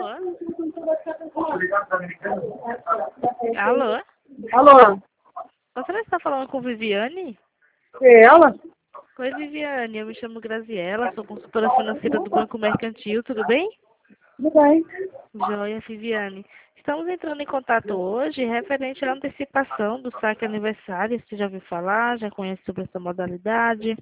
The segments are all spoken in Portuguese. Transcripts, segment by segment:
Alô? Alô? Alô? Você está falando com Viviane? É ela? Oi, Viviane. Eu me chamo Graziela, sou consultora financeira do Banco Mercantil, tudo bem? Tudo bem. Joia, Viviane. Estamos entrando em contato hoje referente à antecipação do saque aniversário. Você já ouviu falar? Já conhece sobre essa modalidade?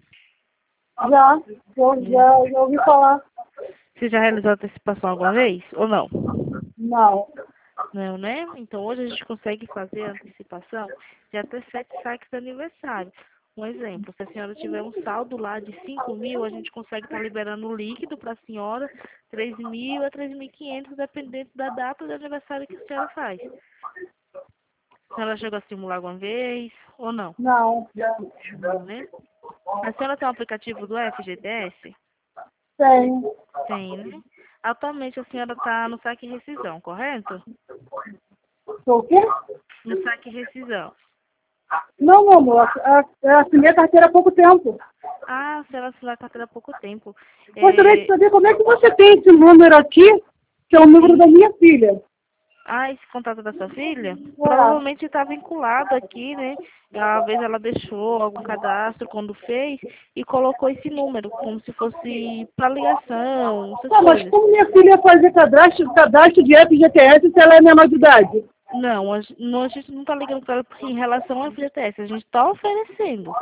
Já ouvi falar. Você já realizou a antecipação alguma vez ou não? Não. Não, né? Então hoje a gente consegue fazer a antecipação de até 7 saques de aniversário. Um exemplo, se a senhora tiver um saldo lá de 5.000, a gente consegue estar liberando o líquido para a senhora 3.000 a 3.500, dependendo da data do aniversário que a senhora faz. A senhora chegou a simular alguma vez ou não? Não. Não, né? A senhora tem um aplicativo do FGTS? Tem. Tem, né? Atualmente a senhora está no saque e rescisão, correto? Sou o quê? No saque e rescisão. Não, meu amor. Eu assinei a carteira há pouco tempo. Ah, a senhora assinou a carteira há pouco tempo. Gostaria de saber como é que você tem esse número aqui, que é o número da minha filha. Ah, esse contato da sua filha? Provavelmente está vinculado aqui, né? Às vezes ela deixou algum cadastro quando fez e colocou esse número, como se fosse para ligação, essas Tá, mas coisas. como minha filha fazer cadastro de FGTS se ela é menor de idade? Não, a gente não está ligando para ela em relação ao FGTS, a gente está oferecendo.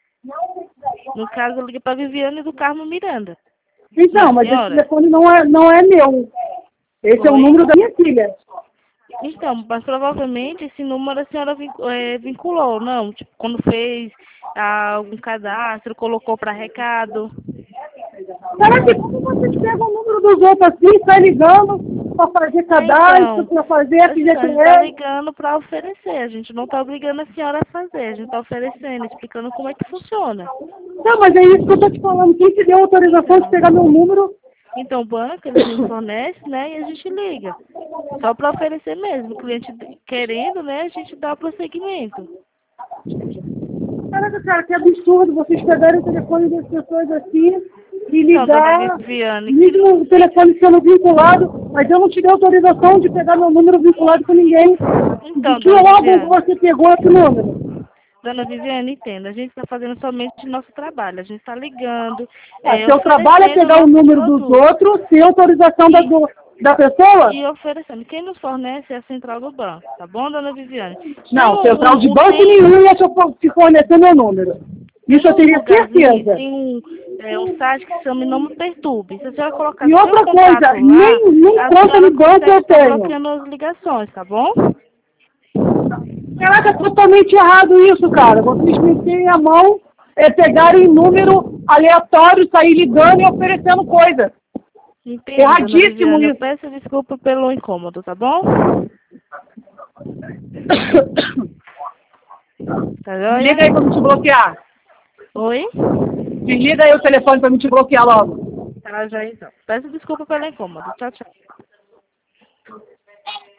No caso, eu liguei para a Viviane do Carmo Miranda. Então, Minha mas esse senhora? telefone não é meu. Esse é o Oi? número da minha filha. Então, mas provavelmente esse número a senhora vinculou, não? Tipo, quando fez algum cadastro, colocou para recado. Será que como vocês pegam o número dos outros assim, sai ligando para fazer cadastro, Então, para fazer assim, a gente está FGTS? ligando para oferecer, a gente não está obrigando a senhora a fazer, a gente está oferecendo, explicando como é que funciona. Não, mas é isso que eu estou te falando. Quem te deu autorização de Então, pegar meu número? então o banco, eles nos fornecem, né, e a gente liga. Só para oferecer mesmo, o cliente querendo, né, a gente dá prosseguimento. Caraca, cara, que absurdo vocês pegarem o telefone das pessoas assim e Então, dona ligar, Viviane, mesmo o telefone sendo vinculado, mas eu não te dei autorização de pegar meu número vinculado com ninguém. De então, que dona órgão Viviane, você pegou esse número? Dona Viviane, entenda, a gente está fazendo somente nosso trabalho, a gente está ligando, Seu trabalho é oferecendo pegar o nossos número dos produtos outros sem autorização e, da pessoa? e oferecendo. Quem nos fornece é a central do banco, tá bom, Dona Viviane? Tem Não, central de banco tem nenhum ia te fornecer meu número. Isso tem eu um teria lugarzinho, certeza. tem um site que se chama Não Me Perturbe. Se a senhora colocar E seu outra coisa, contato lá, nem a conta senhora de banco consegue eu estar tenho. bloqueando as ligações, tá bom? Caraca, é totalmente errado isso, cara. Vocês meterem a mão, pegarem número aleatório, sair ligando e oferecendo coisa. Entendo, Dona Erradíssimo Viviane. Eu isso. peço desculpa pelo incômodo, tá bom? Tá joia? Desliga aí pra me te bloquear. Oi? Desliga aí o telefone pra me te bloquear logo. Tá joia então. Peço desculpa pelo incômodo. Tchau, tchau.